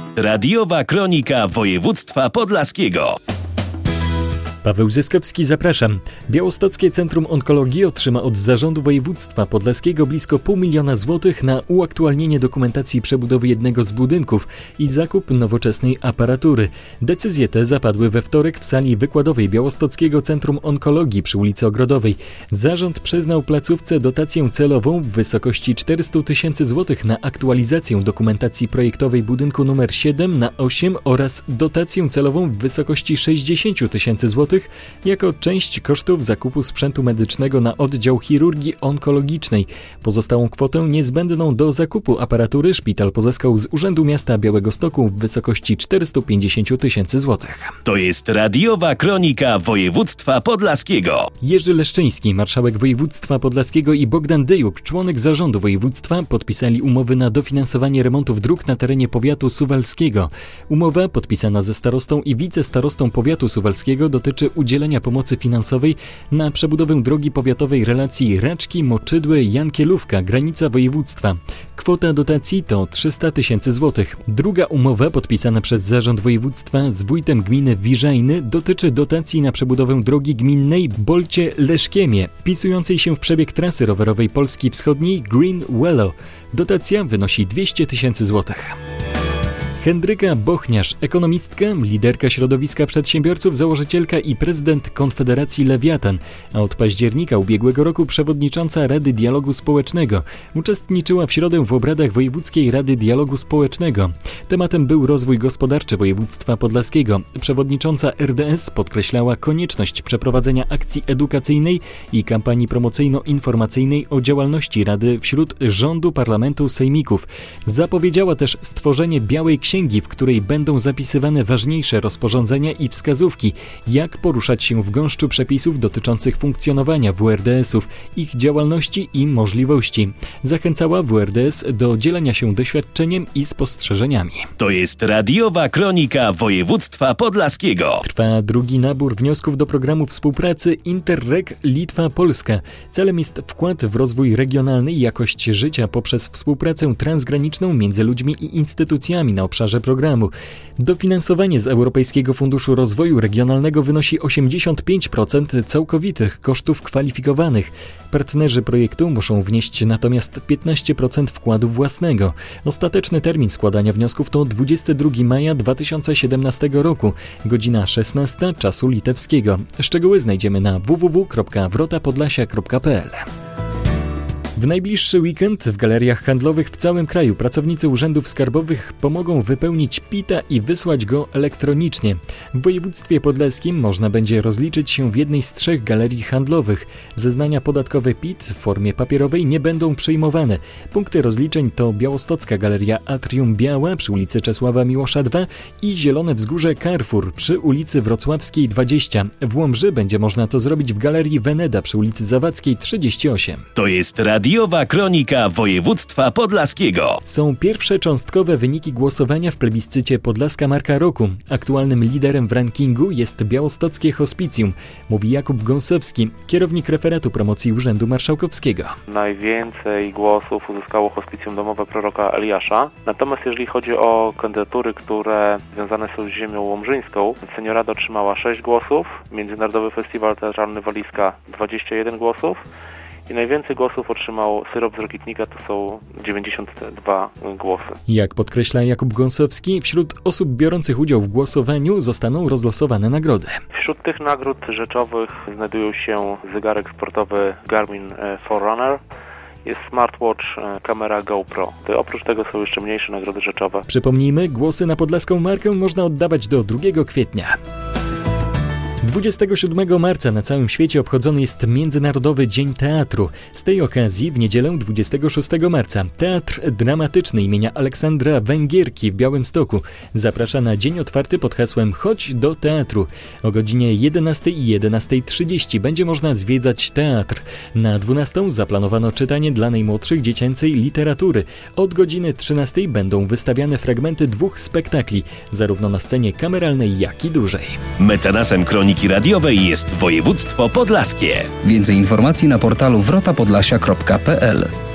Radiowa Kronika Województwa Podlaskiego. Paweł Zyskowski, zapraszam. Białostockie Centrum Onkologii otrzyma od Zarządu Województwa Podlaskiego blisko 500 000 złotych na uaktualnienie dokumentacji przebudowy jednego z budynków i zakup nowoczesnej aparatury. Decyzje te zapadły we wtorek w sali wykładowej Białostockiego Centrum Onkologii przy ulicy Ogrodowej. Zarząd przyznał placówce dotację celową w wysokości 400 000 złotych na aktualizację dokumentacji projektowej budynku nr 7 na 8 oraz dotację celową w wysokości 60 000 złotych jako część kosztów zakupu sprzętu medycznego na oddział chirurgii onkologicznej. Pozostałą kwotę niezbędną do zakupu aparatury szpital pozyskał z Urzędu Miasta Białegostoku w wysokości 450 000 złotych. To jest Radiowa Kronika Województwa Podlaskiego. Jerzy Leszczyński, marszałek województwa podlaskiego i Bogdan Dyjuk, członek zarządu województwa, podpisali umowy na dofinansowanie remontów dróg na terenie powiatu suwalskiego. Umowa podpisana ze starostą i wicestarostą powiatu suwalskiego dotyczy udzielenia pomocy finansowej na przebudowę drogi powiatowej relacji Raczki-Moczydły-Jankielówka, granica województwa. Kwota dotacji to 300 000 złotych. Druga umowa podpisana przez Zarząd Województwa z wójtem gminy Wiżajny dotyczy dotacji na przebudowę drogi gminnej Bolcie-Leszkiemie, wpisującej się w przebieg trasy rowerowej Polski Wschodniej Green Wello. Dotacja wynosi 200 000 złotych. Henryka Bochniarz, ekonomistka, liderka środowiska przedsiębiorców, założycielka i prezydent Konfederacji Lewiatan, a od października ubiegłego roku przewodnicząca Rady Dialogu Społecznego, uczestniczyła w środę w obradach Wojewódzkiej Rady Dialogu Społecznego. Tematem był rozwój gospodarczy województwa podlaskiego. Przewodnicząca RDS podkreślała konieczność przeprowadzenia akcji edukacyjnej i kampanii promocyjno-informacyjnej o działalności Rady wśród rządu, parlamentu, sejmików. Zapowiedziała też stworzenie białej księgi, w której będą zapisywane ważniejsze rozporządzenia i wskazówki, jak poruszać się w gąszczu przepisów dotyczących funkcjonowania WRDS-ów, ich działalności i możliwości. Zachęcała WRDS do dzielenia się doświadczeniem i spostrzeżeniami. To jest Radiowa Kronika Województwa Podlaskiego. Trwa drugi nabór wniosków do programu współpracy Interreg Litwa-Polska. Celem jest wkład w rozwój regionalny i jakość życia poprzez współpracę transgraniczną między ludźmi i instytucjami na obszarze programu. Dofinansowanie z Europejskiego Funduszu Rozwoju Regionalnego wynosi 85% całkowitych kosztów kwalifikowanych. Partnerzy projektu muszą wnieść natomiast 15% wkładu własnego. Ostateczny termin składania wniosków to 22 maja 2017 roku, godzina 16 czasu litewskiego. Szczegóły znajdziemy na www.wrotapodlasia.pl. W najbliższy weekend w galeriach handlowych w całym kraju pracownicy urzędów skarbowych pomogą wypełnić PIT-a i wysłać go elektronicznie. W województwie podlaskim można będzie rozliczyć się w jednej z 3 galerii handlowych. Zeznania podatkowe PIT w formie papierowej nie będą przyjmowane. Punkty rozliczeń to Białostocka Galeria Atrium Biała przy ulicy Czesława Miłosza 2 i Zielone Wzgórze Carrefour przy ulicy Wrocławskiej 20. W Łomży będzie można to zrobić w Galerii Veneda przy ulicy Zawadzkiej 38. To jest Radiowa Kronika Województwa Podlaskiego. Są pierwsze cząstkowe wyniki głosowania w plebiscycie Podlaska Marka Roku. Aktualnym liderem w rankingu jest Białostockie Hospicjum, mówi Jakub Gąsowski, kierownik referatu promocji Urzędu Marszałkowskiego. Najwięcej głosów uzyskało Hospicjum Domowe Proroka Eliasza. Natomiast jeżeli chodzi o kandydatury, które związane są z ziemią łomżyńską, Seniorada otrzymała 6 głosów, Międzynarodowy Festiwal Teatralny Walizka 21 głosów. I najwięcej głosów otrzymał Syrop z Rokitnika, to są 92 głosy. Jak podkreśla Jakub Gąsowski, wśród osób biorących udział w głosowaniu zostaną rozlosowane nagrody. Wśród tych nagród rzeczowych znajdują się zegarek sportowy Garmin Forerunner, jest smartwatch, kamera GoPro. Oprócz tego są jeszcze mniejsze nagrody rzeczowe. Przypomnijmy, głosy na podlaską markę można oddawać do 2 kwietnia. 27 marca na całym świecie obchodzony jest Międzynarodowy Dzień Teatru. Z tej okazji w niedzielę 26 marca Teatr Dramatyczny imienia Aleksandra Węgierki w Białymstoku zaprasza na dzień otwarty pod hasłem Chodź do teatru. O godzinie 11 i 11:30 będzie można zwiedzać teatr. Na 12 zaplanowano czytanie dla najmłodszych dziecięcej literatury. Od godziny 13 będą wystawiane fragmenty 2 spektakli, zarówno na scenie kameralnej, jak i dużej. Mecenasem Kroniki Radiowej jest województwo podlaskie. Więcej informacji na portalu wrotapodlasia.pl.